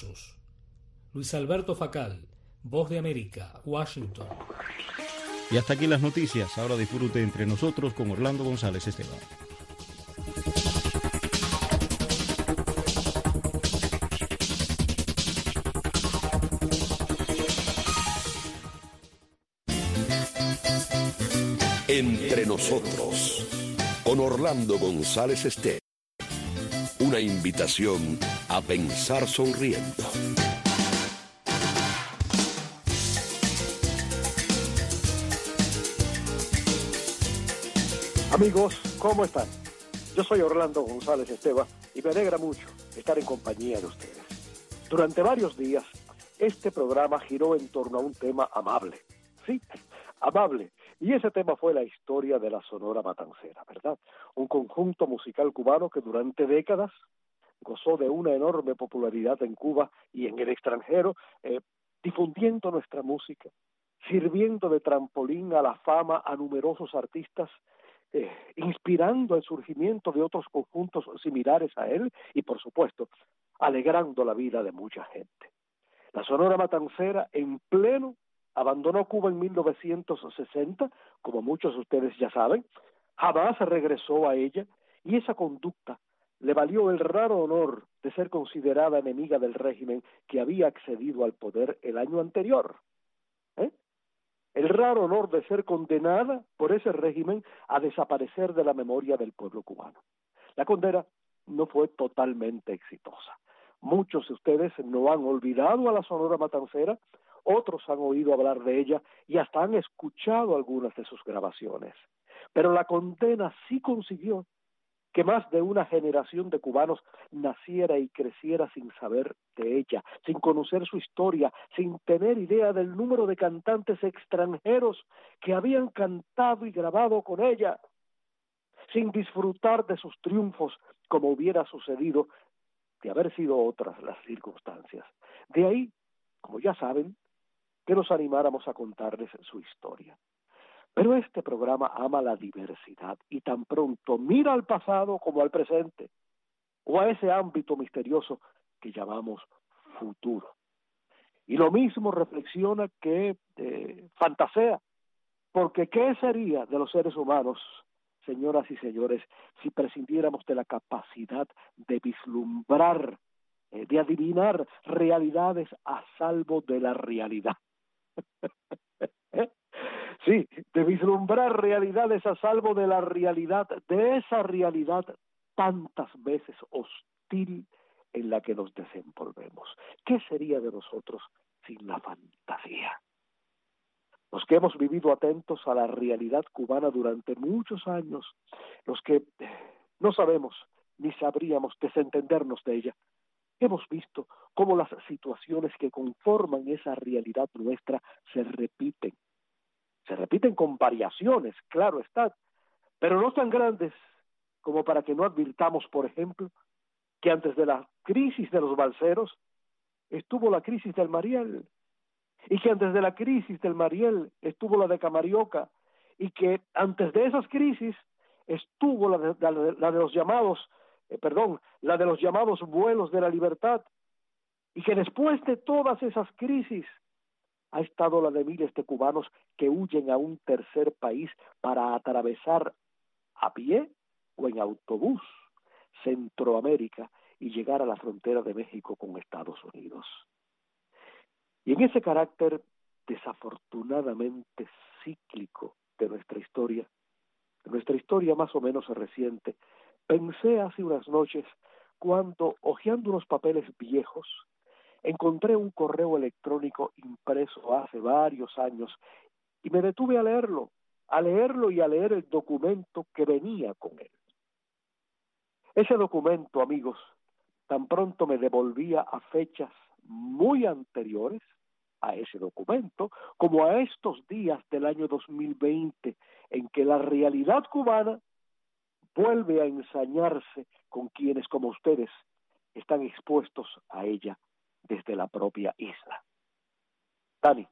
Colossus. Luis Alberto Facal, Voz de América, Washington. Y hasta aquí las noticias. Ahora disfrute entre nosotros con Orlando González Esteban. Entre nosotros, con Orlando González Esteban. Una invitación a pensar sonriendo. Amigos, ¿cómo están? Yo soy Orlando González Esteban y me alegra mucho estar en compañía de ustedes. Durante varios días, este programa giró en torno a un tema amable. Sí, amable. Y ese tema fue la historia de la Sonora Matancera, ¿verdad? Un conjunto musical cubano que durante décadas gozó de una enorme popularidad en Cuba y en el extranjero, difundiendo nuestra música, sirviendo de trampolín a la fama a numerosos artistas, inspirando el surgimiento de otros conjuntos similares a él y, por supuesto, alegrando la vida de mucha gente. La Sonora Matancera, en pleno, abandonó Cuba en 1960, como muchos de ustedes ya saben, jamás regresó a ella, y esa conducta le valió el raro honor de ser considerada enemiga del régimen que había accedido al poder el año anterior. El raro honor de ser condenada por ese régimen a desaparecer de la memoria del pueblo cubano. La condena no fue totalmente exitosa. Muchos de ustedes no han olvidado a la Sonora Matancera, otros han oído hablar de ella y hasta han escuchado algunas de sus grabaciones. Pero la condena sí consiguió que más de una generación de cubanos naciera y creciera sin saber de ella, sin conocer su historia, sin tener idea del número de cantantes extranjeros que habían cantado y grabado con ella, sin disfrutar de sus triunfos como hubiera sucedido de haber sido otras las circunstancias. De ahí, como ya saben, que nos animáramos a contarles su historia. Pero este programa ama la diversidad y tan pronto mira al pasado como al presente, o a ese ámbito misterioso que llamamos futuro. Y lo mismo reflexiona que fantasea, porque ¿qué sería de los seres humanos, señoras y señores, si prescindiéramos de la capacidad de vislumbrar, de adivinar realidades a salvo de la realidad? Sí, de vislumbrar realidades a salvo de la realidad, de esa realidad tantas veces hostil en la que nos desenvolvemos. ¿Qué sería de nosotros sin la fantasía? Los que hemos vivido atentos a la realidad cubana durante muchos años, los que no sabemos ni sabríamos desentendernos de ella, hemos visto cómo las situaciones que conforman esa realidad nuestra se repiten con variaciones, claro está, pero no tan grandes como para que no advirtamos, por ejemplo, que antes de la crisis de los balseros estuvo la crisis del Mariel, y que antes de la crisis del Mariel estuvo la de Camarioca, y que antes de esas crisis estuvo la de los llamados vuelos de la libertad, y que después de todas esas crisis ha estado la de miles de cubanos que huyen a un tercer país para atravesar a pie o en autobús Centroamérica y llegar a la frontera de México con Estados Unidos. Y en ese carácter desafortunadamente cíclico de nuestra historia más o menos reciente, pensé hace unas noches cuando, hojeando unos papeles viejos, encontré un correo electrónico impreso hace varios años y me detuve a leerlo y a leer el documento que venía con él. Ese documento, amigos, tan pronto me devolvía a fechas muy anteriores a ese documento, como a estos días del año 2020, en que la realidad cubana vuelve a ensañarse con quienes, como ustedes, están expuestos a ella desde la propia isla. Dani.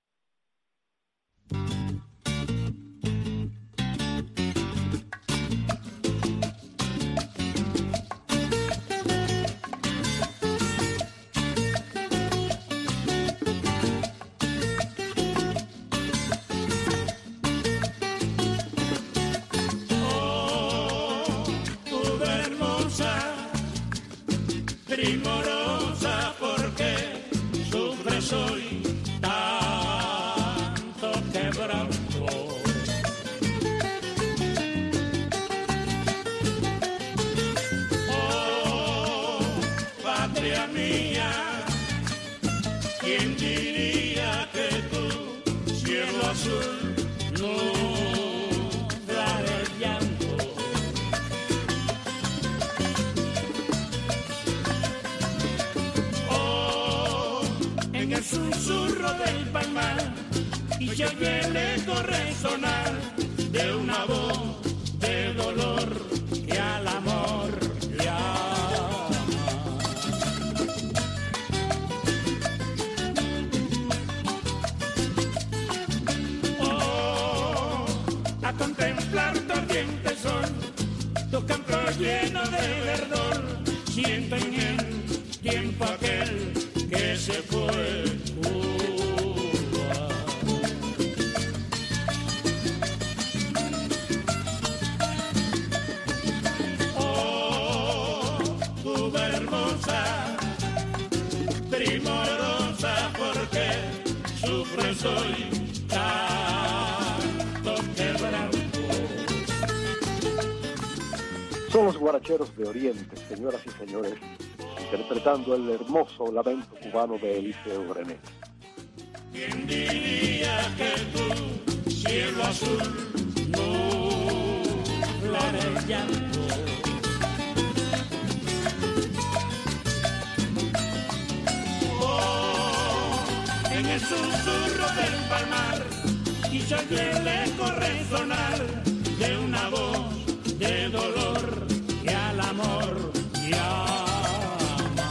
el susurro del palmar y se oye el eco resonar de una voz de dolor que al amor llama. Oh, a contemplar tu ardiente sol, tu campo lleno de verdor, siento en el tiempo aquel que se fue. Primorosa, porque sufre soy tanto quebranto. Son los guaracheros de Oriente, señoras y señores, interpretando el hermoso lamento cubano de Eliseo Grenet. ¿Quién diría que tu cielo azul nubla de llanto? En el susurro del palmar y se oye el eco resonar de una voz de dolor que al amor llama.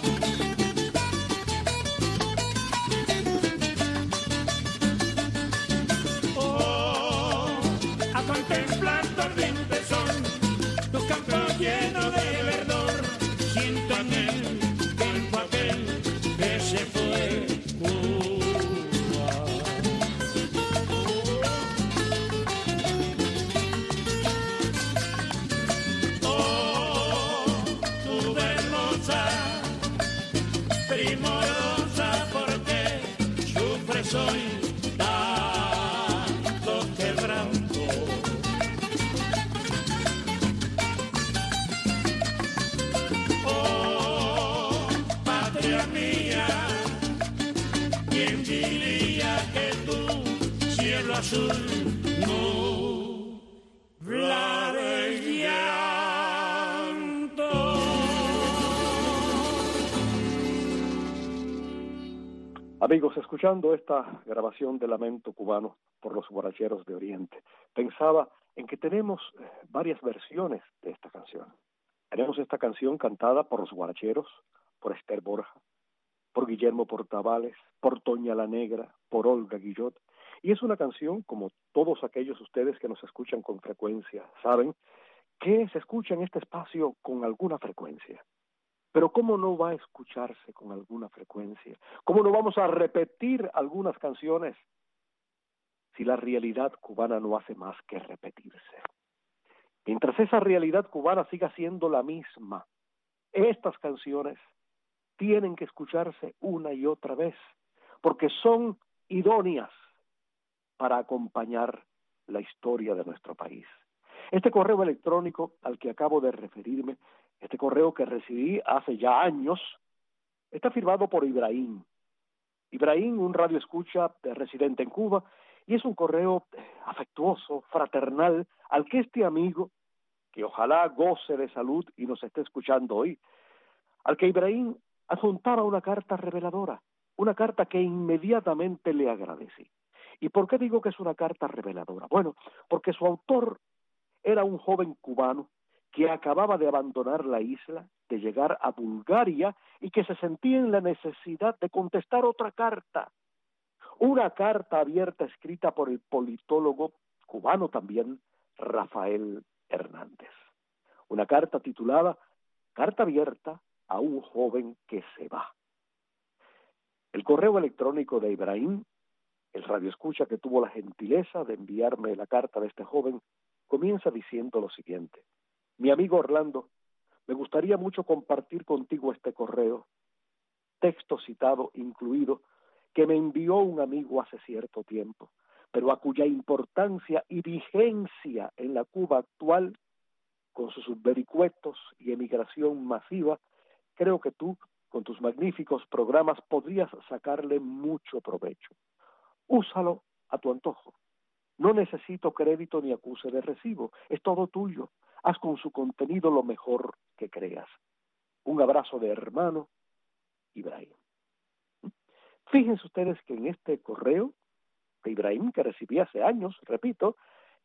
Oh, a contemplar tu ardiente sol, tu campo lleno de verdor, siento en el tiempo aquel que se fue. Primorosa, porque sufre soy tanto quebranto. Oh, patria mía, ¿quién diría que tu cielo azul nubla de llanto? Amigos, escuchando esta grabación de Lamento Cubano por los Guaracheros de Oriente, pensaba en que tenemos varias versiones de esta canción. Tenemos esta canción cantada por los Guaracheros, por Esther Borja, por Guillermo Portavales, por Toña la Negra, por Olga Guillot, y es una canción, como todos aquellos ustedes que nos escuchan con frecuencia saben, que se escucha en este espacio con alguna frecuencia. Pero ¿cómo no va a escucharse con alguna frecuencia? ¿Cómo no vamos a repetir algunas canciones si la realidad cubana no hace más que repetirse? Mientras esa realidad cubana siga siendo la misma, estas canciones tienen que escucharse una y otra vez, porque son idóneas para acompañar la historia de nuestro país. Este correo electrónico al que acabo de referirme, este correo que recibí hace ya años, está firmado por Ibrahim. Ibrahim, un radioescucha residente en Cuba, y es un correo afectuoso, fraternal, al que este amigo, que ojalá goce de salud y nos esté escuchando hoy, al que Ibrahim adjuntaba una carta reveladora, una carta que inmediatamente le agradecí. ¿Y por qué digo que es una carta reveladora? Bueno, porque su autor era un joven cubano que acababa de abandonar la isla, de llegar a Bulgaria y que se sentía en la necesidad de contestar otra carta. Una carta abierta escrita por el politólogo cubano también, Rafael Hernández. Una carta titulada Carta abierta a un joven que se va. El correo electrónico de Ibrahim, el radioescucha que tuvo la gentileza de enviarme la carta de este joven, comienza diciendo lo siguiente: mi amigo Orlando, me gustaría mucho compartir contigo este correo, texto citado incluido, que me envió un amigo hace cierto tiempo, pero a cuya importancia y vigencia en la Cuba actual, con sus vericuetos y emigración masiva, creo que tú, con tus magníficos programas, podrías sacarle mucho provecho. Úsalo a tu antojo. No necesito crédito ni acuse de recibo, es todo tuyo. Haz con su contenido lo mejor que creas. Un abrazo de hermano, Ibrahim. Fíjense ustedes que en este correo de Ibrahim, que recibí hace años, repito,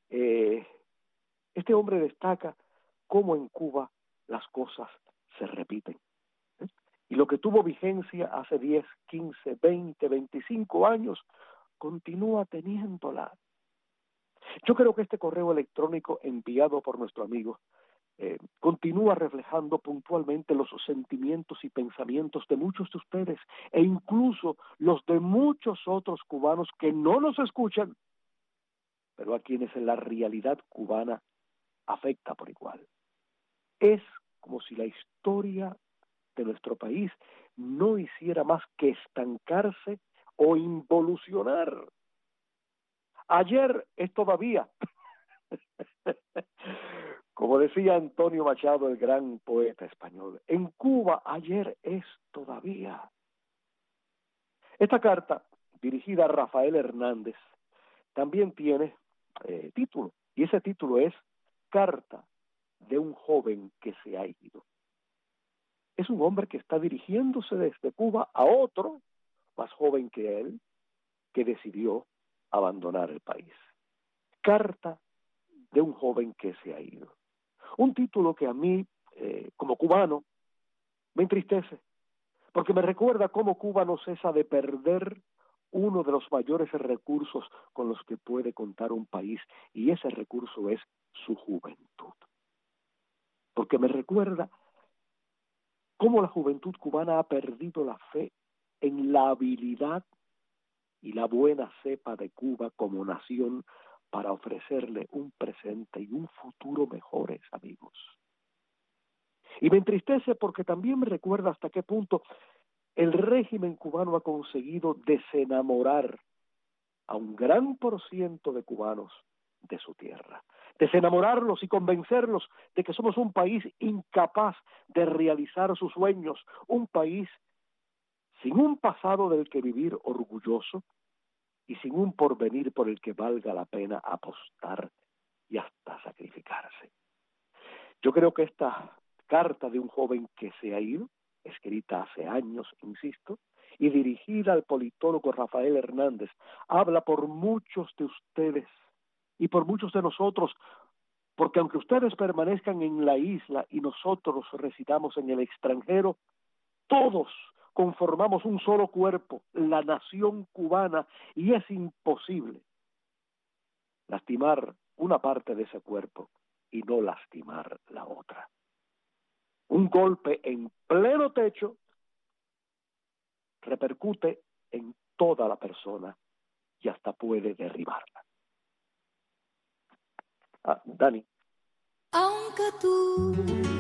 este hombre destaca cómo en Cuba las cosas se repiten. Y lo que tuvo vigencia hace 10, 15, 20, 25 años, continúa teniéndola. Yo creo que este correo electrónico enviado por nuestro amigo continúa reflejando puntualmente los sentimientos y pensamientos de muchos de ustedes e incluso los de muchos otros cubanos que no nos escuchan, pero a quienes en la realidad cubana afecta por igual. Es como si la historia de nuestro país no hiciera más que estancarse o involucionar. Ayer es todavía, como decía Antonio Machado, el gran poeta español, en Cuba ayer es todavía. Esta carta, dirigida a Rafael Hernández, también tiene título, y ese título es Carta de un joven que se ha ido. Es un hombre que está dirigiéndose desde Cuba a otro, más joven que él, que decidió abandonar el país. Carta de un joven que se ha ido. Un título que a mí, como cubano, me entristece, porque me recuerda cómo Cuba no cesa de perder uno de los mayores recursos con los que puede contar un país, y ese recurso es su juventud. Porque me recuerda cómo la juventud cubana ha perdido la fe en la habilidad y la buena cepa de Cuba como nación para ofrecerle un presente y un futuro mejores, amigos. Y me entristece porque también me recuerda hasta qué punto el régimen cubano ha conseguido desenamorar a un gran porciento de cubanos de su tierra, desenamorarlos y convencerlos de que somos un país incapaz de realizar sus sueños, un país sin un pasado del que vivir orgulloso y sin un porvenir por el que valga la pena apostar y hasta sacrificarse. Yo creo que esta carta de un joven que se ha ido, escrita hace años, insisto, y dirigida al politólogo Rafael Hernández, habla por muchos de ustedes y por muchos de nosotros, porque aunque ustedes permanezcan en la isla y nosotros residamos en el extranjero, todos conformamos un solo cuerpo, la nación cubana, y es imposible lastimar una parte de ese cuerpo y no lastimar la otra. Un golpe en pleno techo repercute en toda la persona y hasta puede derribarla. Dani. Aunque tú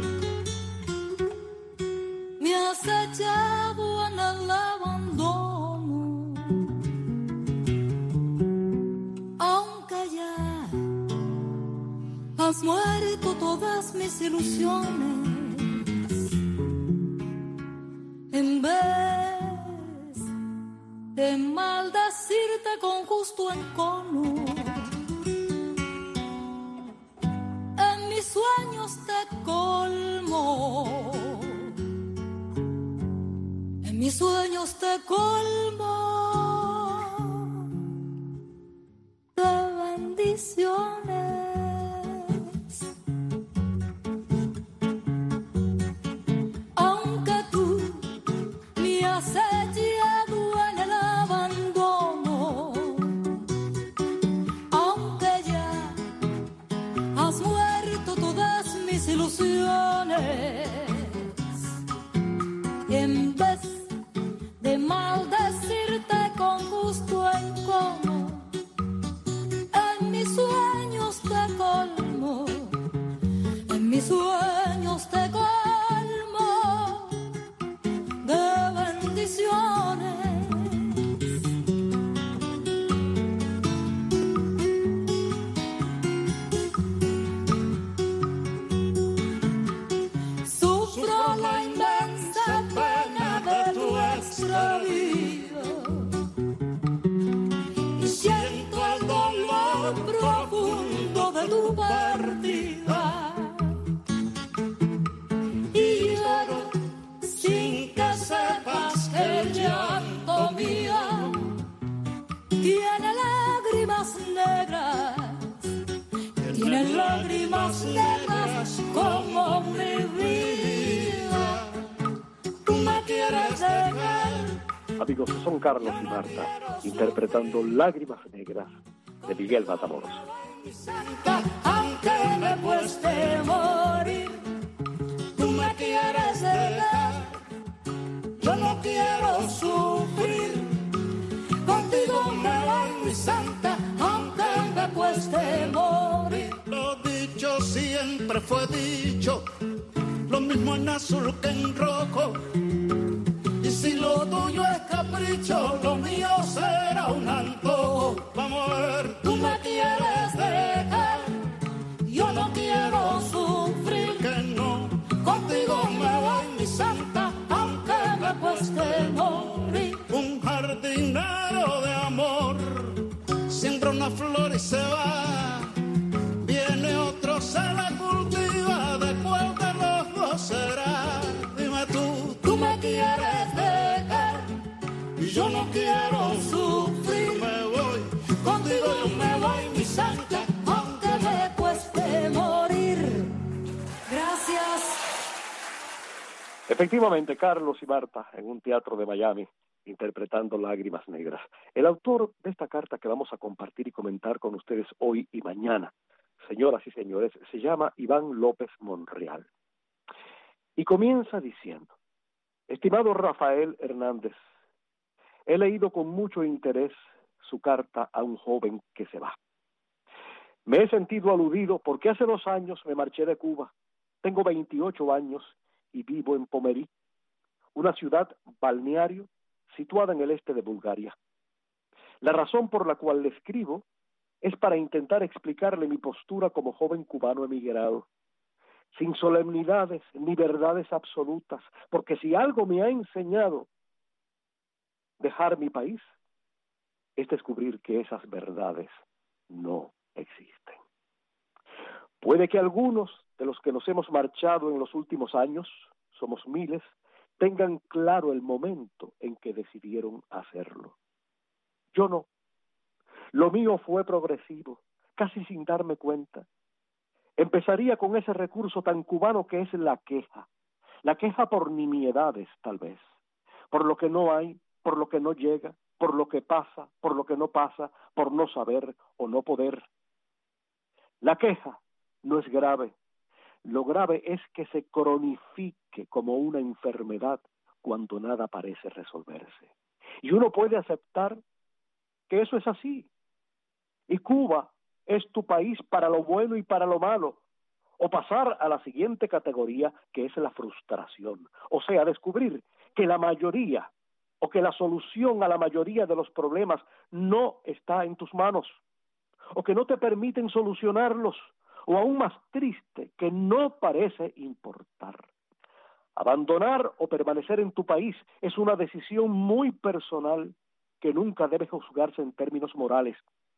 me has echado en el abandono, aunque ya has muerto todas mis ilusiones, en vez de maldecirte con justo encono, en mis sueños te colmo, en mis sueños te colmo de bendiciones. Aunque tú me has echado en el abandono, aunque ya has muerto todas mis ilusiones, en vez de maldecirte con gusto encono, en mis sueños te colmo, en mis sueños te colmo de bendiciones. Sufro la inmensa pena de tu extravío y siento el dolor profundo de tu partida, y lloro sin que sepas que el llanto mío tiene lágrimas negras, tiene lágrimas negras como mi vida. Tú me quieres dejar. Amigos, son Carlos y Marta interpretando Lágrimas Negras de Miguel Matamoros. Aunque me cueste morir, tú me quieres dejar. Yo no quiero sufrir, contigo me voy, mi santa, aunque me cueste morir. Lo dicho siempre fue dicho, lo mismo en azul que en rojo. Y si lo tuyo es capricho, lo mío será un antojo. Vamos a ver, tú me quieres dejar, yo no quiero sufrir, que no, contigo me voy, mi santa, aunque me cueste morir. un jardinero de amor siembra una flor y se va, viene otro, se la cultiva, ¿de cuál de los dos será? Dime tú me quieres dejar y yo no quiero sufrir, me voy, contigo yo me voy, mi santa, aunque me cueste morir. Gracias. Efectivamente, Carlos y Marta en un teatro de Miami interpretando Lágrimas Negras. El autor de esta carta que vamos a compartir y comentar con ustedes hoy y mañana, señoras y señores, se llama Iván López Monreal. Y comienza diciendo: estimado Rafael Hernández, he leído con mucho interés su carta a un joven que se va. Me he sentido aludido porque hace 2 años me marché de Cuba. Tengo 28 años y vivo en Pomerí, una ciudad balneario situada en el este de Bulgaria. La razón por la cual le escribo es para intentar explicarle mi postura como joven cubano emigrado, sin solemnidades ni verdades absolutas, porque si algo me ha enseñado dejar mi país, es descubrir que esas verdades no existen. Puede que algunos de los que nos hemos marchado en los últimos años, somos miles, tengan claro el momento en que decidieron hacerlo. Yo no. Lo mío fue progresivo, casi sin darme cuenta. Empezaría con ese recurso tan cubano que es la queja por nimiedades, tal vez, por lo que no hay, por lo que no llega, por lo que pasa, por lo que no pasa, por no saber o no poder. La queja no es grave. Lo grave es que se cronifique como una enfermedad cuando nada parece resolverse. Y uno puede aceptar que eso es así. Y Cuba es tu país para lo bueno y para lo malo. O pasar a la siguiente categoría, que es la frustración. O sea, descubrir que la mayoría o que la solución a la mayoría de los problemas no está en tus manos, o que no te permiten solucionarlos, o aún más triste, que no parece importar. Abandonar o permanecer en tu país es una decisión muy personal que nunca debe juzgarse en términos morales.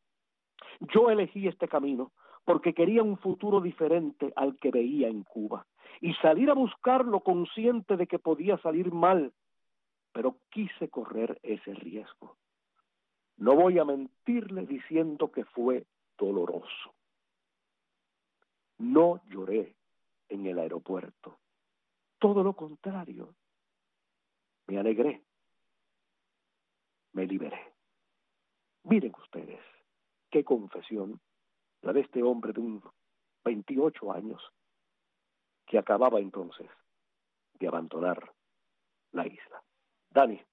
Yo elegí este camino porque quería un futuro diferente al que veía en Cuba, y salir a buscarlo consciente de que podía salir mal, pero quise correr ese riesgo. No voy a mentirle diciendo que fue doloroso. No lloré en el aeropuerto. Todo lo contrario. Me alegré. Me liberé. Miren ustedes, qué confesión la de este hombre de 28 años que acababa entonces de abandonar la isla. Dani.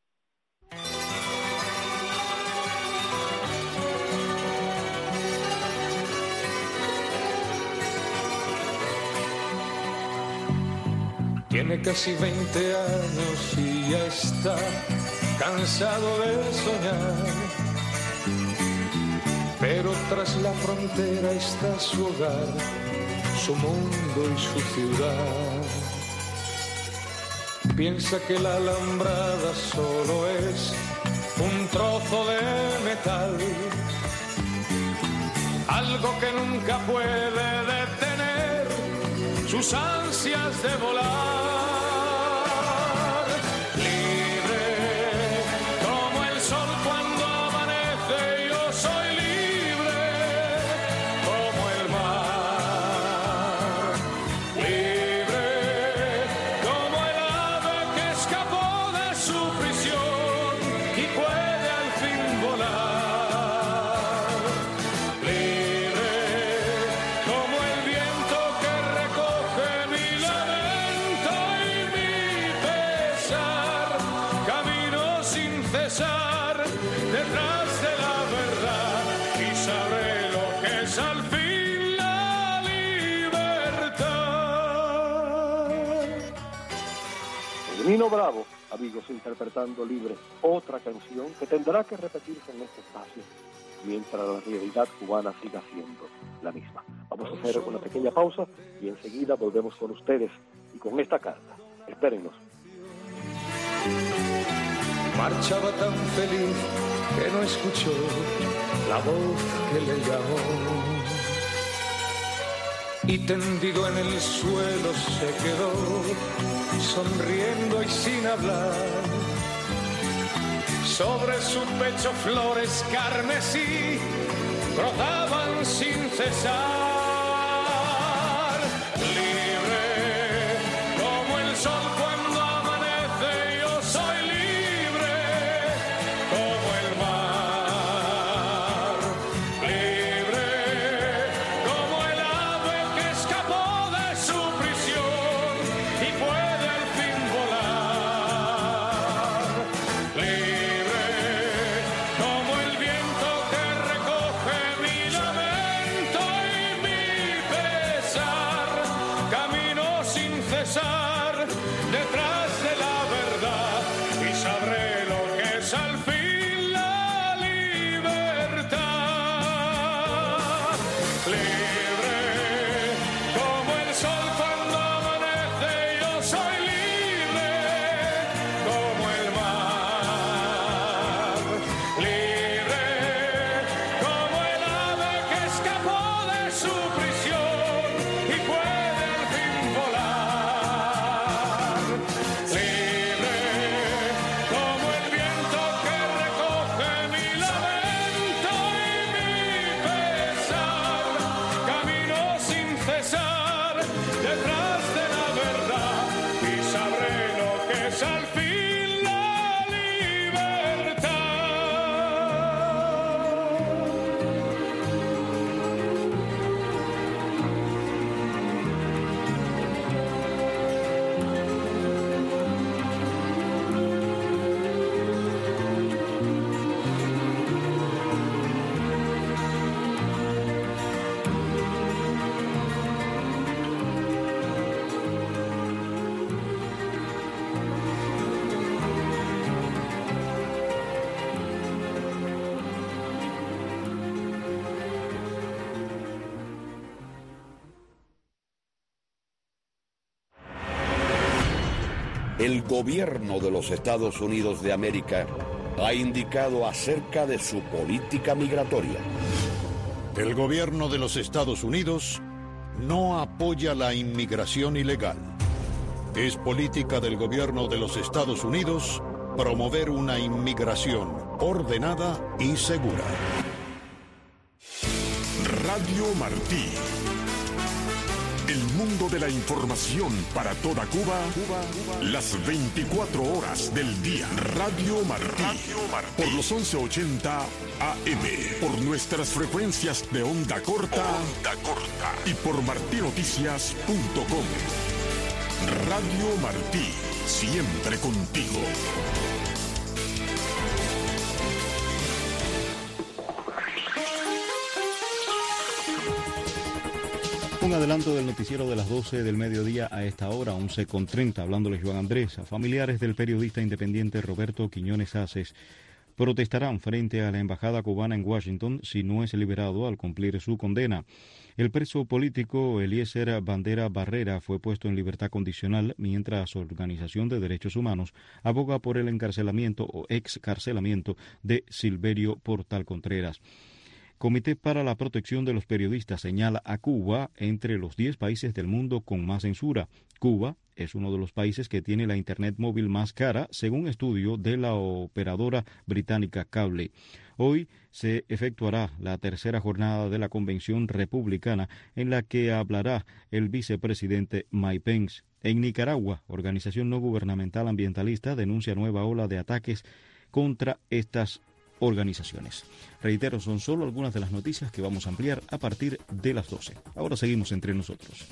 Tiene casi 20 años y ya está cansado de soñar, pero tras la frontera está su hogar, su mundo y su ciudad. Piensa que la alambrada solo es un trozo de metal, algo que nunca puede detener sus ansias de volar. Libre como el sol cuando amanece, cesar detrás de la verdad y sabré lo que es al fin la libertad. Nino Bravo, amigos, interpretando Libre, otra canción que tendrá que repetirse en este espacio mientras la realidad cubana siga siendo la misma. Vamos a hacer una pequeña pausa y enseguida volvemos con ustedes y con esta carta. Espérennos. Marchaba tan feliz que no escuchó la voz que le llamó. Y tendido en el suelo se quedó, sonriendo y sin hablar. Sobre su pecho flores carmesí brotaban sin cesar. Libre como el sol cuando amanece, yo soy libre como el mar. Libre como el ave que escapó de su prisión y puede al fin volar. Libre como el viento que recoge mi lamento y mi pesar. Camino sin cesar detrás de la verdad y sabré lo que es al fin la libertad. Libre como el sol cuando amanece, yo soy libre como el mar. Libre como el ave que escapó de su prisión y puede al fin volar. Libre como el viento que recoge mi lamento y mi pesar. Camino sin cesar detrás de la verdad y sabré lo que es al fin la libertad. El gobierno de los Estados Unidos de América ha indicado acerca de su política migratoria. El gobierno de los Estados Unidos no apoya la inmigración ilegal. Es política del gobierno de los Estados Unidos promover una inmigración ordenada y segura. Radio Martí. El mundo de la información para toda Cuba, las 24 horas del día. Radio Martí. Por los 1180 AM. Por nuestras frecuencias de onda corta. Y por martinoticias.com. Radio Martí. Siempre contigo. Un adelanto del noticiero de las 12 del mediodía a esta hora, 11:30, hablándoles Joan Andrés. Familiares del periodista independiente Roberto Quiñones Aces protestarán frente a la embajada cubana en Washington si no es liberado al cumplir su condena. El preso político Eliezer Bandera Barrera fue puesto en libertad condicional, mientras su Organización de Derechos Humanos aboga por el encarcelamiento o excarcelamiento de Silverio Portal Contreras. Comité para la Protección de los Periodistas señala a Cuba entre los 10 países del mundo con más censura. Cuba es uno de los países que tiene la Internet móvil más cara, según estudio de la operadora británica Cable. Hoy se efectuará la tercera jornada de la Convención Republicana, en la que hablará el vicepresidente Mike Pence. En Nicaragua, organización no gubernamental ambientalista denuncia nueva ola de ataques contra estas organizaciones. Reitero, son solo algunas de las noticias que vamos a ampliar a partir de las 12. Ahora seguimos entre nosotros.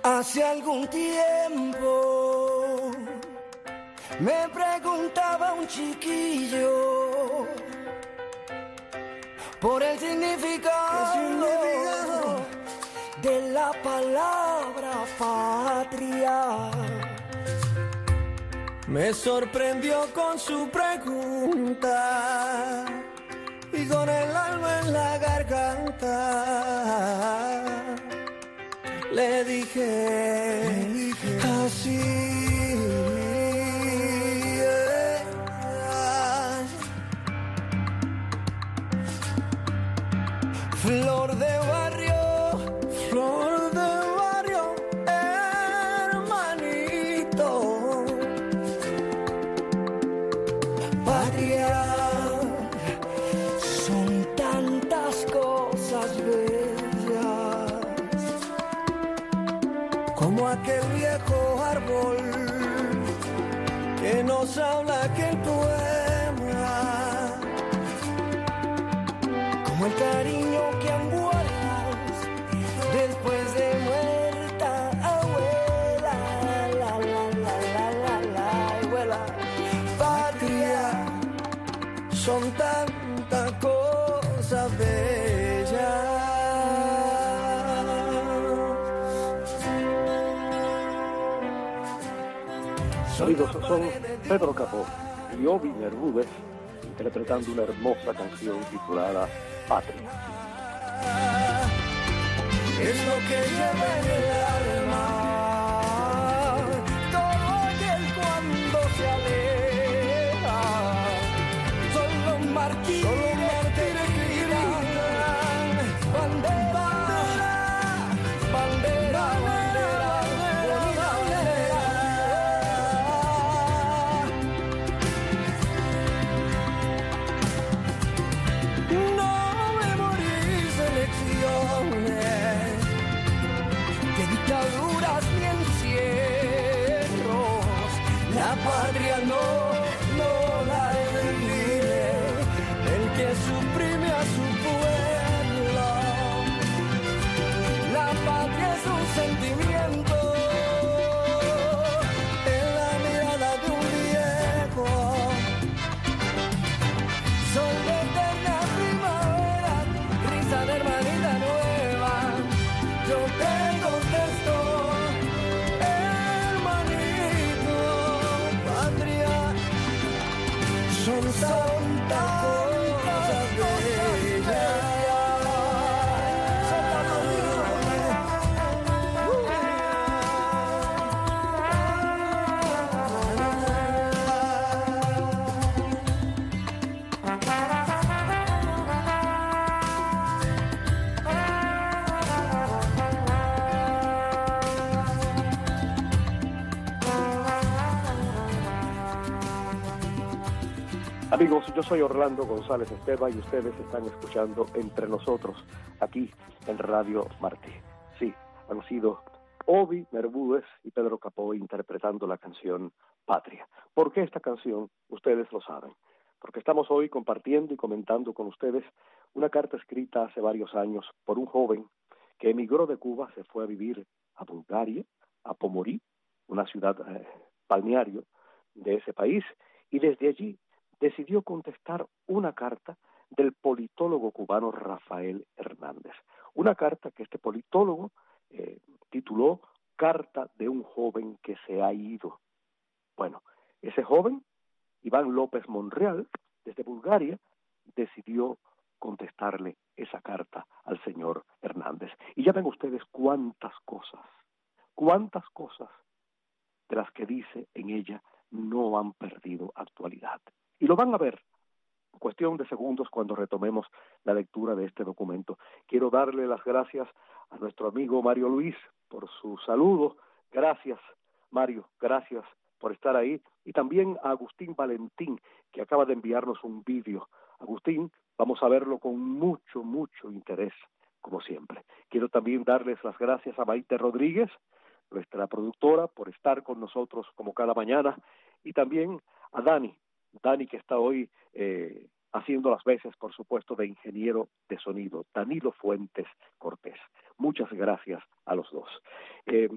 Hace algún tiempo me preguntaba un chiquillo por el significado de la palabra patria. Me sorprendió con su pregunta y con el alma en la garganta le dije así. Flor de barrio, hermanito. Patria, son tantas cosas bellas, como aquel viejo árbol que nos habla aquel poema, como el cariño que guardas después de muerta abuela, la abuela. Patria, son tantas cosas bellas. Amigos, son Pedro Capó y Obi Bermúdez interpretando una hermosa canción titulada Patria. Es lo que lleva en el alma todo aquel cuando se aleja. Solo mártires que gritan bandera, bandera, bandera, bonita bandera. No memorís elecciones, de dictaduras ni encierros. La patria no la define el que suprime a su pueblo. La patria es un sentimiento en la mirada de un viejo. Sol de eterna primavera, risa de hermanita nueva. Yo te contesto, hermanito, patria, son tantas cosas bellas. Amigos, yo soy Orlando González Esteban y ustedes están escuchando Entre Nosotros, aquí en Radio Martí. Sí, han sido Obi Bermúdez y Pedro Capó interpretando la canción Patria. ¿Por qué esta canción? Ustedes lo saben. Porque estamos hoy compartiendo y comentando con ustedes una carta escrita hace varios años por un joven que emigró de Cuba, se fue a vivir a Bulgaria, a Pomorí, una ciudad balneario de ese país, y desde allí decidió contestar una carta del politólogo cubano Rafael Hernández. Una carta que este politólogo tituló Carta de un joven que se ha ido. Bueno, ese joven, Iván López Monreal, desde Bulgaria, decidió contestarle esa carta al señor Hernández. Y ya ven ustedes cuántas cosas de las que dice en ella no han perdido actualidad. Y lo van a ver en cuestión de segundos cuando retomemos la lectura de este documento. Quiero darle las gracias a nuestro amigo Mario Luis por su saludo. Gracias, Mario, gracias por estar ahí. Y también a Agustín Valentín, que acaba de enviarnos un vídeo. Agustín, vamos a verlo con mucho interés, como siempre. Quiero también darles las gracias a Maite Rodríguez, nuestra productora, por estar con nosotros como cada mañana, y también a Dani que está hoy haciendo las veces, por supuesto, de ingeniero de sonido, Danilo Fuentes Cortés. Muchas gracias a los dos.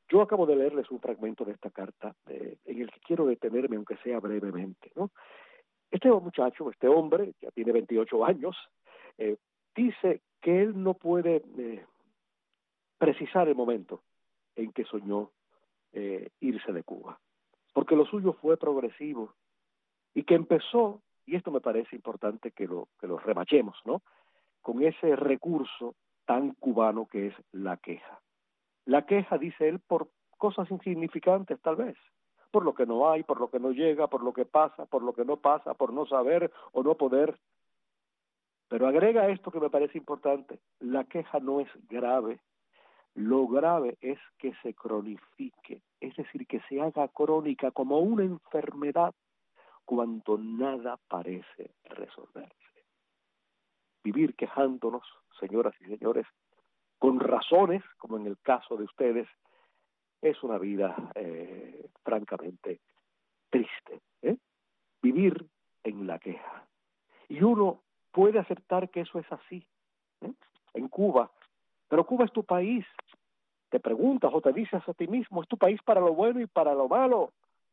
Yo acabo de leerles un fragmento de esta carta en el que quiero detenerme, aunque sea brevemente, ¿no? Este muchacho, este hombre, ya tiene 28 años, dice que él no puede precisar el momento en que soñó irse de Cuba, porque lo suyo fue progresivo y que empezó, y esto me parece importante que lo remachemos, ¿no? Con ese recurso tan cubano que es la queja. La queja, dice él, por cosas insignificantes tal vez, por lo que no hay, por lo que no llega, por lo que pasa, por lo que no pasa, por no saber o no poder. Pero agrega esto que me parece importante: la queja no es grave, lo grave es que se cronifique, es decir, que se haga crónica como una enfermedad cuando nada parece resolverse. Vivir quejándonos, señoras y señores, con razones, como en el caso de ustedes, es una vida francamente triste, ¿eh? Vivir en la queja. Y uno puede aceptar que eso es así, ¿eh? En Cuba. Pero Cuba es tu país. Te preguntas o te dices a ti mismo, es tu país para lo bueno y para lo malo.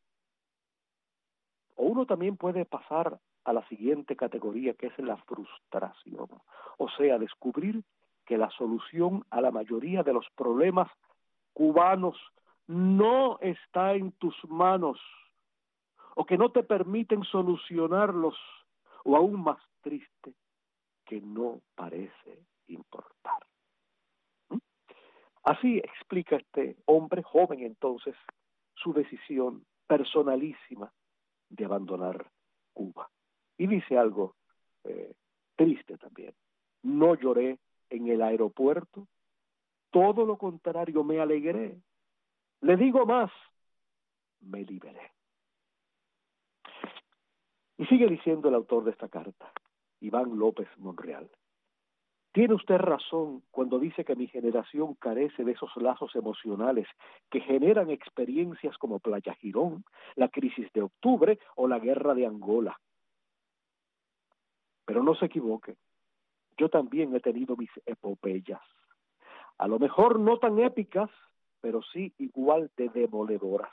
O uno también puede pasar a la siguiente categoría, que es la frustración. O sea, descubrir que la solución a la mayoría de los problemas cubanos no está en tus manos, o que no te permiten solucionarlos, o aún más triste, que no parece importar. Así explica este hombre joven entonces su decisión personalísima de abandonar Cuba. Y dice algo triste también: no lloré en el aeropuerto, todo lo contrario, me alegré. Le digo más, me liberé. Y sigue diciendo el autor de esta carta, Iván López Monreal: tiene usted razón cuando dice que mi generación carece de esos lazos emocionales que generan experiencias como Playa Girón, la crisis de octubre o la guerra de Angola. Pero no se equivoque, yo también he tenido mis epopeyas. A lo mejor no tan épicas, pero sí igual de demoledoras.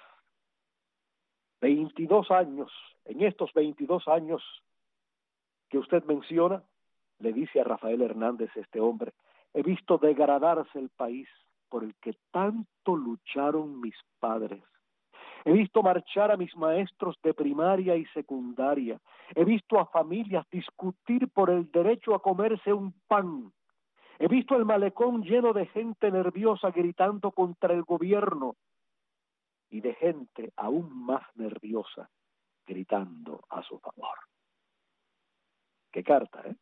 22 años, en estos 22 años que usted menciona, le dice a Rafael Hernández este hombre, he visto degradarse el país por el que tanto lucharon mis padres. He visto marchar a mis maestros de primaria y secundaria. He visto a familias discutir por el derecho a comerse un pan. He visto el malecón lleno de gente nerviosa gritando contra el gobierno y de gente aún más nerviosa gritando a su favor. ¡Qué carta, eh!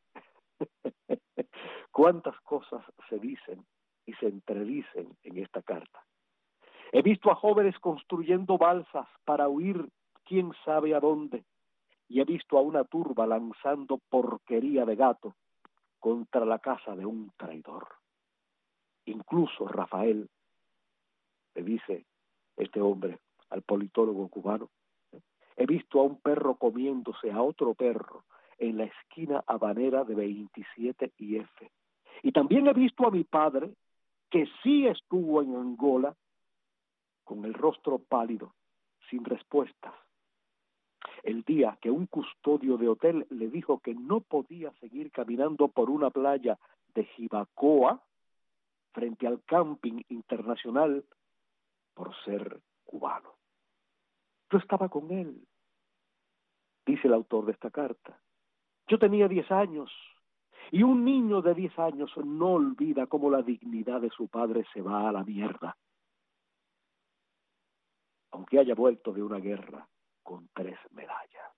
Cuántas cosas se dicen y se entredicen en esta carta. He visto a jóvenes construyendo balsas para huir quién sabe a dónde, y he visto a una turba lanzando porquería de gato contra la casa de un traidor. Incluso Rafael, le dice este hombre al politólogo cubano, he visto a un perro comiéndose a otro perro en la esquina habanera de 27 y F. Y también he visto a mi padre, que sí estuvo en Angola, con el rostro pálido, sin respuestas, el día que un custodio de hotel le dijo que no podía seguir caminando por una playa de Jibacoa frente al camping internacional por ser cubano. Yo estaba con él, dice el autor de esta carta. Yo tenía 10 años, y un niño de 10 años no olvida cómo la dignidad de su padre se va a la mierda, aunque haya vuelto de una guerra con 3 medallas.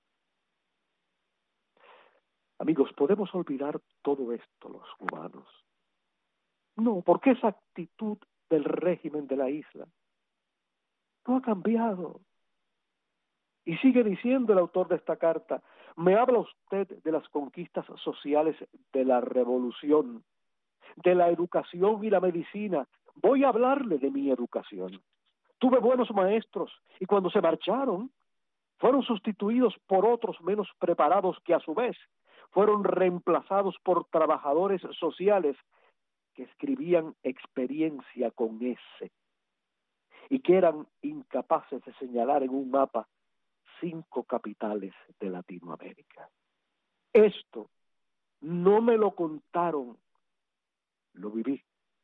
Amigos, ¿podemos olvidar todo esto los cubanos? No, porque esa actitud del régimen de la isla no ha cambiado. Y sigue diciendo el autor de esta carta, me habla usted de las conquistas sociales de la revolución, de la educación y la medicina. Voy a hablarle de mi educación. Tuve buenos maestros y cuando se marcharon fueron sustituidos por otros menos preparados que a su vez fueron reemplazados por trabajadores sociales que escribían experiencia con S. y que eran incapaces de señalar en un mapa 5 capitales de Latinoamérica. Esto no me lo contaron, lo viví,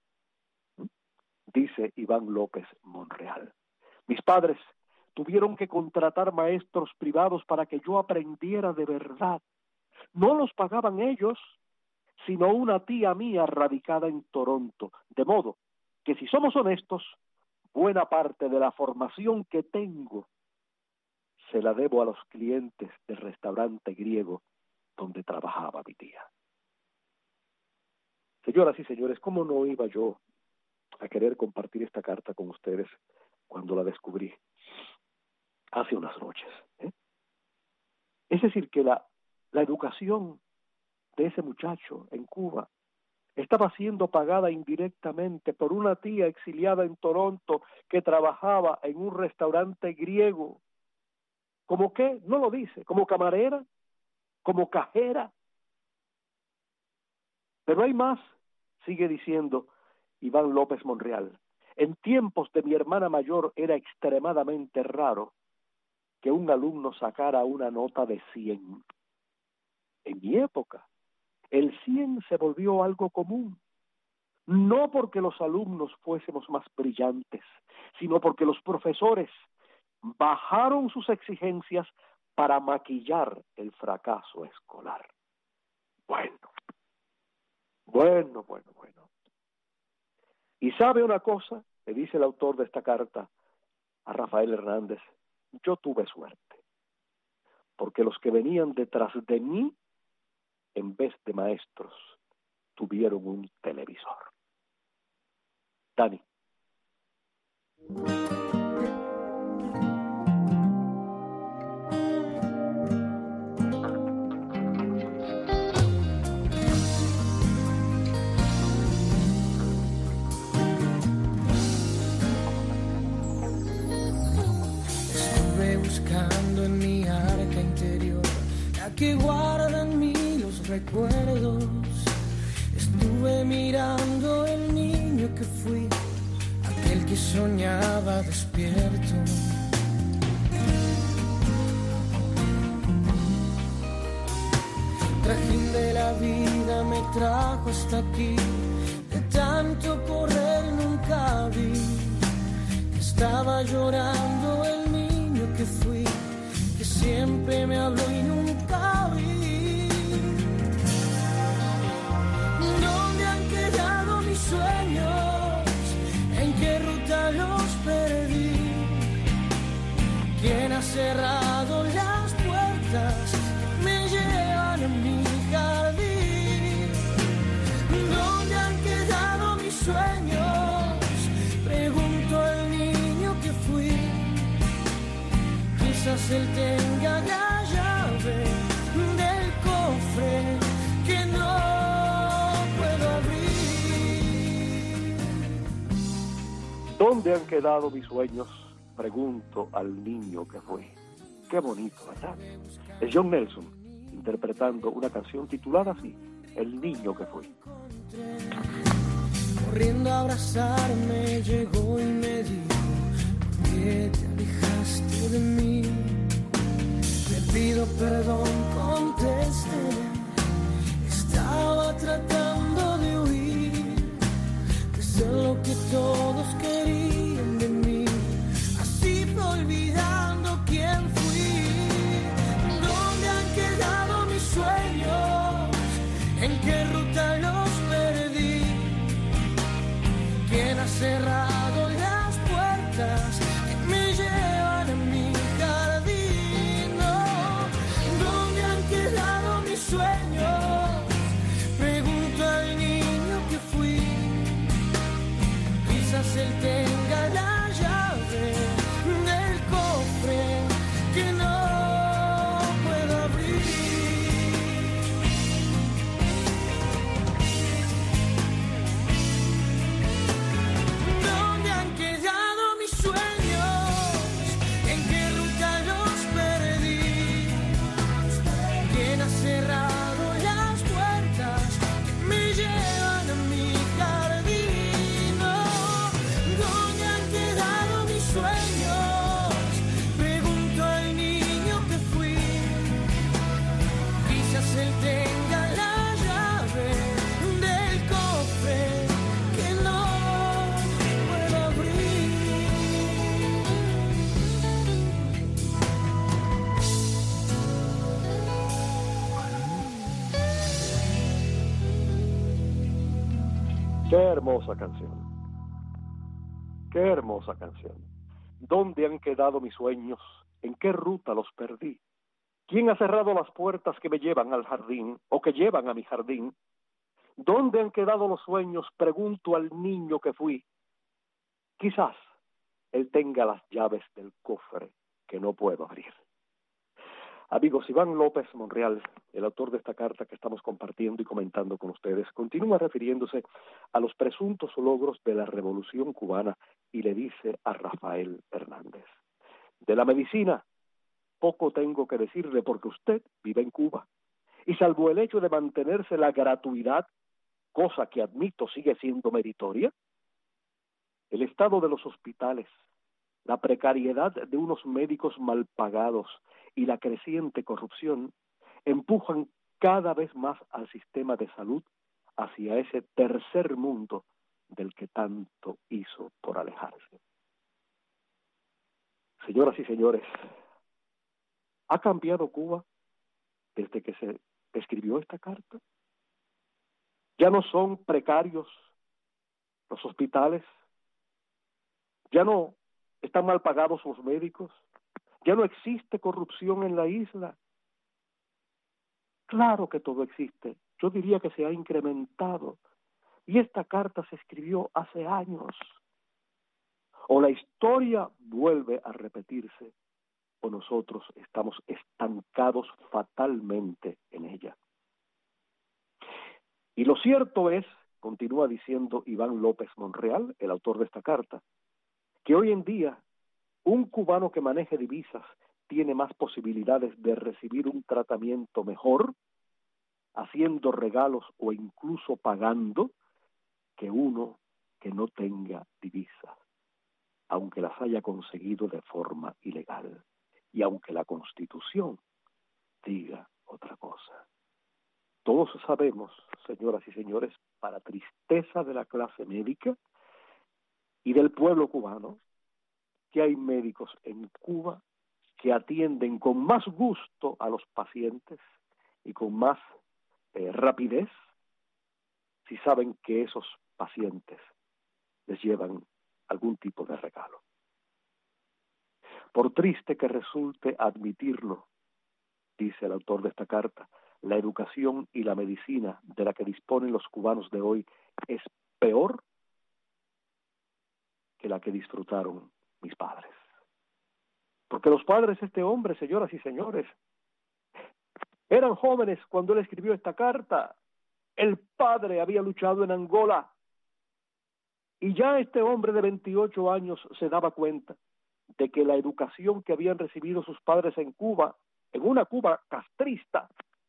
dice Iván López Monreal. Mis padres tuvieron que contratar maestros privados para que yo aprendiera de verdad. No los pagaban ellos, sino una tía mía radicada en Toronto. De modo que, si somos honestos, buena parte de la formación que tengo se la debo a los clientes del restaurante griego donde trabajaba mi tía. Señoras y señores, ¿cómo no iba yo a querer compartir esta carta con ustedes cuando la descubrí hace unas noches? Es decir, que la educación de ese muchacho en Cuba estaba siendo pagada indirectamente por una tía exiliada en Toronto que trabajaba en un restaurante griego. ¿Cómo qué? No lo dice. ¿Como camarera? ¿Como cajera? Pero hay más, sigue diciendo Iván López Monreal. En tiempos de mi hermana mayor era extremadamente raro que un alumno sacara una nota de 100. En mi época, el 100 se volvió algo común, no porque los alumnos fuésemos más brillantes, sino porque los profesores bajaron sus exigencias para maquillar el fracaso escolar. Bueno. Y sabe una cosa, le dice el autor de esta carta a Rafael Hernández, yo tuve suerte, porque los que venían detrás de mí, en vez de maestros, tuvieron un televisor. Dani. Estuve buscando en mi arca interior la que guarda en mí los recuerdos. Estuve mirando el niño que fui, aquel que soñaba despierto. El trajín de la vida me trajo hasta aquí, de tanto correr nunca vi que estaba llorando el niño que fui, que siempre me habló y nunca vi. ¿Dónde han quedado mis sueños? ¿En qué ruta los perdí? ¿Quién ha cerrado las puertas que me llevan a mi jardín? ¿Dónde han quedado mis sueños? Pregunto al niño que fui. Quizás él tenga la llave del cofre que no puedo abrir. ¿Dónde han quedado mis sueños? Pregunto al niño que fui. Qué bonito, ¿verdad? Es John Nelson interpretando una canción titulada así, El niño que fui. Corriendo a abrazarme llegó y me dijo: ¿por qué te alejaste de mí? Te pido perdón, contesté. Estaba tratando de huir, de ser lo que todos querían de mí. Así fue olvidando quién fui. ¿Dónde han quedado mis sueños? ¿En qué ruta los perdí? ¿Quién ha cerrado las puertas que me llevan a mi jardín? No. ¿Dónde han quedado mis sueños? Pregunto al niño que fui. Quizás él tenga la llave del cofre que no puedo abrir. ¿Dónde han quedado mis sueños? ¿En qué ruta los perdí? ¿Quién ha cerrado las puertas que me llevan a mi jardín? ¿Dónde hermosa canción. Qué hermosa canción. ¿Dónde han quedado mis sueños? ¿En qué ruta los perdí? ¿Quién ha cerrado las puertas que me llevan al jardín o que llevan a mi jardín? ¿Dónde han quedado los sueños? Pregunto al niño que fui. Quizás él tenga las llaves del cofre que no puedo abrir. Amigos, Iván López Monreal, el autor de esta carta que estamos compartiendo y comentando con ustedes, continúa refiriéndose a los presuntos logros de la Revolución Cubana y le dice a Rafael Hernández: de la medicina poco tengo que decirle porque usted vive en Cuba y salvo el hecho de mantenerse la gratuidad, cosa que admito sigue siendo meritoria, el estado de los hospitales, la precariedad de unos médicos mal pagados y la creciente corrupción empujan cada vez más al sistema de salud hacia ese tercer mundo del que tanto hizo por alejarse. Señoras y señores, ¿ha cambiado Cuba desde que se escribió esta carta? ¿Ya no son precarios los hospitales? ¿Ya no están mal pagados los médicos? ¿Ya no existe corrupción en la isla? Claro que todo existe. Yo diría que se ha incrementado. Y esta carta se escribió hace años. O la historia vuelve a repetirse, o nosotros estamos estancados fatalmente en ella. Y lo cierto es, continúa diciendo Iván López Monreal, el autor de esta carta, que hoy en día un cubano que maneje divisas tiene más posibilidades de recibir un tratamiento mejor, haciendo regalos o incluso pagando, que uno que no tenga divisas, aunque las haya conseguido de forma ilegal y aunque la Constitución diga otra cosa. Todos sabemos, señoras y señores, para tristeza de la clase médica y del pueblo cubano, que hay médicos en Cuba que atienden con más gusto a los pacientes y con más rapidez si saben que esos pacientes les llevan algún tipo de regalo. Por triste que resulte admitirlo, dice el autor de esta carta, la educación y la medicina de la que disponen los cubanos de hoy es peor que la que disfrutaron mis padres. Porque los padres de este hombre, señoras y señores, eran jóvenes cuando él escribió esta carta. El padre había luchado en Angola y ya este hombre de 28 años se daba cuenta de que la educación que habían recibido sus padres en Cuba, en una Cuba castrista,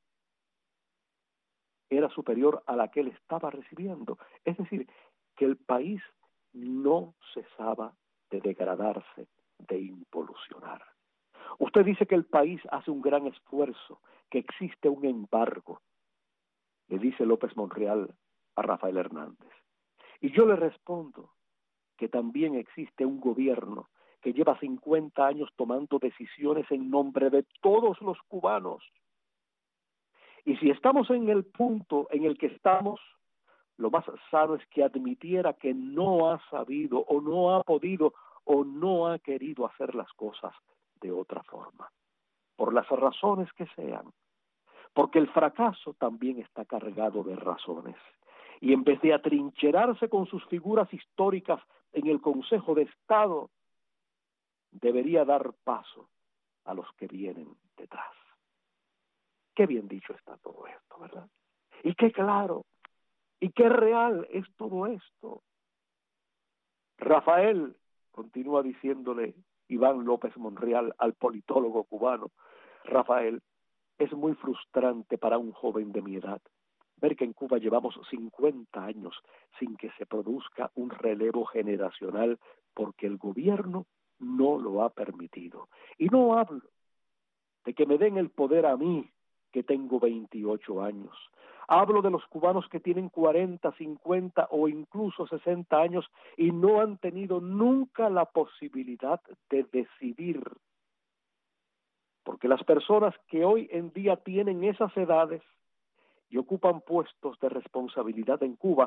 era superior a la que él estaba recibiendo. Es decir, que el país no cesaba de degradarse, de involucionar. Usted dice que el país hace un gran esfuerzo, que existe un embargo, le dice López Monreal a Rafael Hernández. Y yo le respondo que también existe un gobierno que lleva 50 años tomando decisiones en nombre de todos los cubanos. Y si estamos en el punto en el que estamos, lo más sano es que admitiera que no ha sabido o no ha podido o no ha querido hacer las cosas de otra forma, por las razones que sean, porque el fracaso también está cargado de razones. Y en vez de atrincherarse con sus figuras históricas en el Consejo de Estado, debería dar paso a los que vienen detrás. Qué bien dicho está todo esto, ¿verdad? Y qué claro, y qué real es todo esto. Rafael, continúa diciéndole Iván López Monreal al politólogo cubano, Rafael, es muy frustrante para un joven de mi edad ver que en Cuba llevamos 50 años sin que se produzca un relevo generacional porque el gobierno no lo ha permitido. Y no hablo de que me den el poder a mí, que tengo 28 años. Hablo de los cubanos que tienen 40, 50 o incluso 60 años y no han tenido nunca la posibilidad de decidir. Porque las personas que hoy en día tienen esas edades y ocupan puestos de responsabilidad en Cuba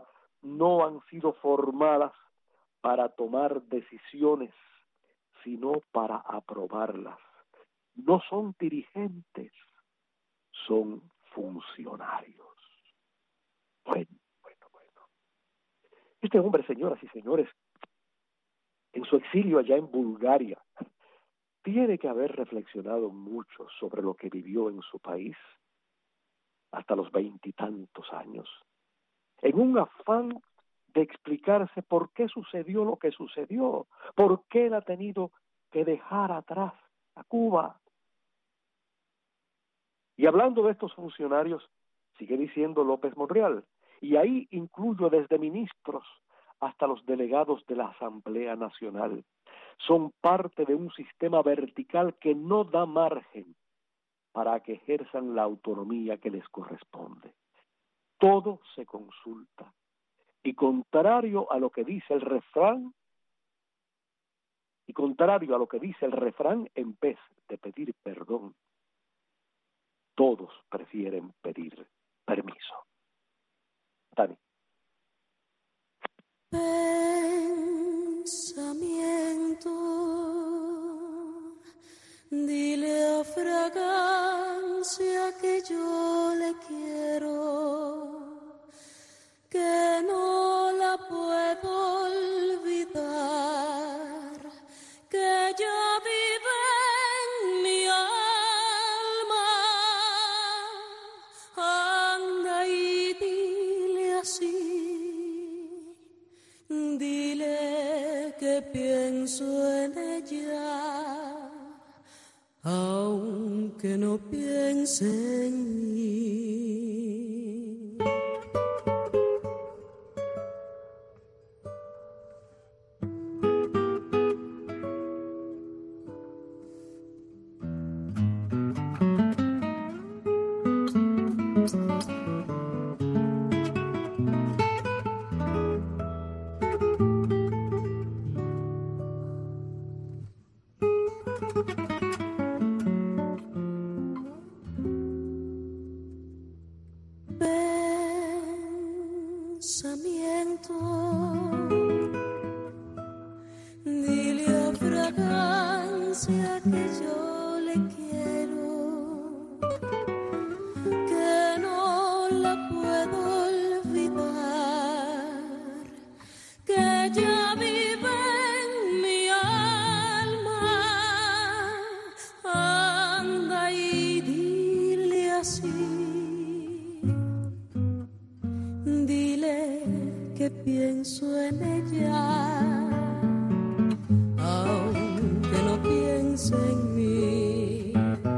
no han sido formadas para tomar decisiones, sino para aprobarlas. No son dirigentes, son funcionarios. Bueno. Este hombre, señoras y señores, en su exilio allá en Bulgaria, tiene que haber reflexionado mucho sobre lo que vivió en su país hasta los 20 y tantos años, en un afán de explicarse por qué sucedió lo que sucedió, por qué él ha tenido que dejar atrás a Cuba. Y hablando de estos funcionarios, sigue diciendo López Monreal, y ahí incluyo desde ministros hasta los delegados de la Asamblea Nacional. Son parte de un sistema vertical que no da margen para que ejerzan la autonomía que les corresponde. Todo se consulta. Y contrario a lo que dice el refrán, en vez de pedir perdón, todos prefieren pedir permiso. Dani. Pensamiento, dile a fragancia que yo le quiero, que no la puedo olvidar, que ella vive en mi alma. Anda y dile así, dile que pienso en ella, aunque no piense en mí. Pensamiento, dile a fragancia que yo le quiero, que no la puedo olvidar, que ella vive en mi alma. Anda y dile así, dile que pienso en ella, aunque no piense en mí.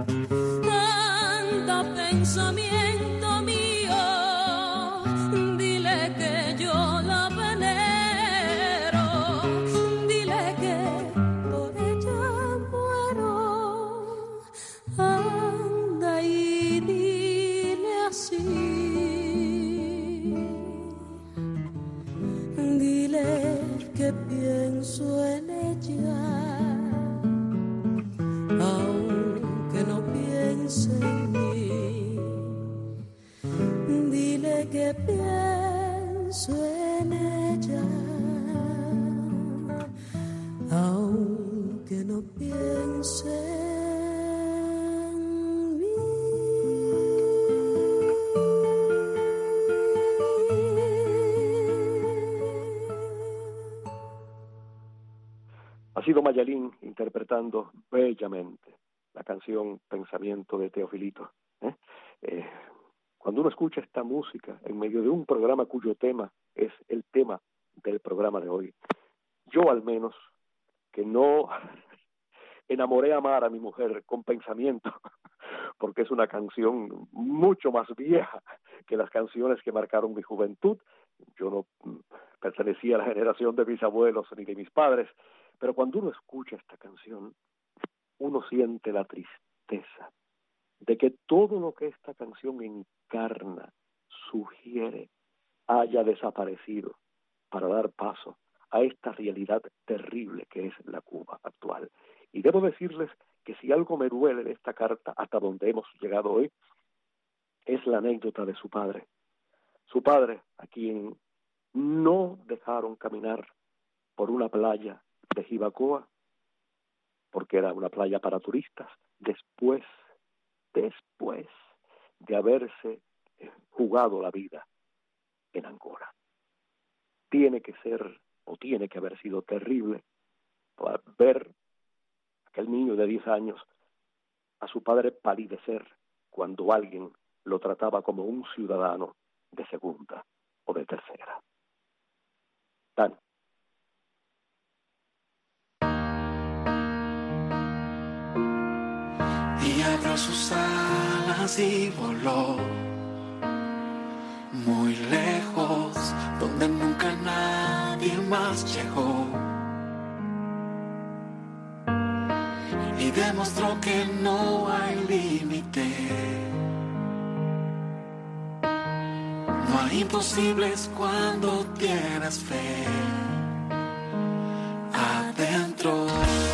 Anda, pensamiento mío, dile que yo la venero, dile que por ella muero. Anda y dile así, dile que pienso en ella, aunque no piense en mí. Dile que pienso en ella, aunque no piense en mí. Ha sido Mayalín interpretando bellamente la canción Pensamiento de Teofilito. Cuando uno escucha esta música en medio de un programa cuyo tema es el tema del programa de hoy, yo al menos, que no enamoré a amar a mi mujer con Pensamiento, porque es una canción mucho más vieja que las canciones que marcaron mi juventud. Yo no pertenecía a la generación de mis abuelos ni de mis padres, pero cuando uno escucha esta canción, uno siente la tristeza de que todo lo que esta canción encarna, sugiere, haya desaparecido para dar paso a esta realidad terrible que es la Cuba actual. Y debo decirles que si algo me duele de esta carta, hasta donde hemos llegado hoy, es la anécdota de su padre. Su padre, a quien no dejaron caminar por una playa de Jibacoa, porque era una playa para turistas, después de haberse jugado la vida en Angola. Tiene que haber sido terrible ver a aquel niño de 10 años a su padre palidecer cuando alguien lo trataba como un ciudadano de segunda o de tercera. Tan. Y abrió sus alas y voló muy lejos, donde nunca nadie más llegó. Y demostró que no hay límite, no hay imposibles cuando tienes fe adentro.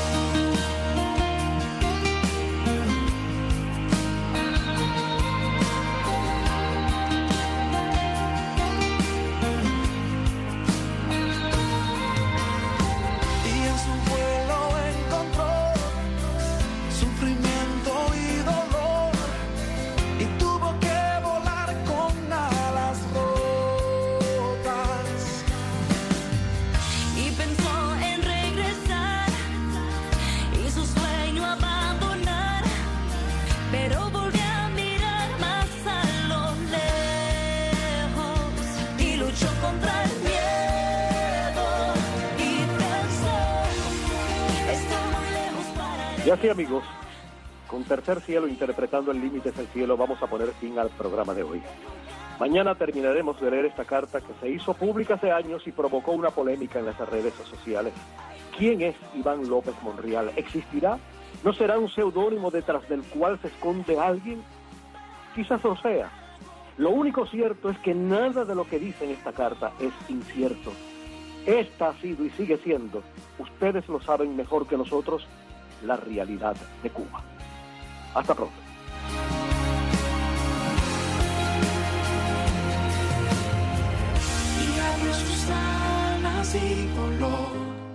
Y así, amigos, con Tercer Cielo interpretando El Límite es el Cielo, vamos a poner fin al programa de hoy. Mañana terminaremos de leer esta carta que se hizo pública hace años y provocó una polémica en las redes sociales. ¿Quién es Iván López Monreal? ¿Existirá? ¿No será un seudónimo detrás del cual se esconde alguien? Quizás lo sea. Lo único cierto es que nada de lo que dice en esta carta es incierto. Esta ha sido y sigue siendo, ustedes lo saben mejor que nosotros, la realidad de Cuba. Hasta pronto.